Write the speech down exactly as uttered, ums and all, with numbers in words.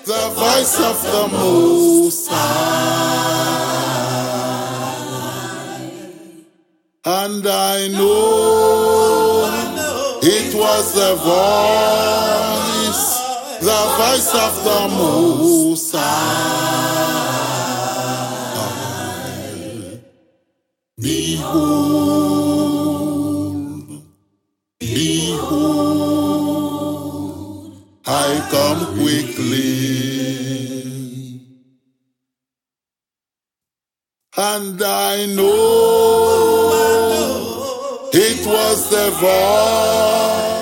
the voice of the Most High, and I know it was the voice, the voice of the Most High. Behold, behold, I come quickly, and I know it was the voice,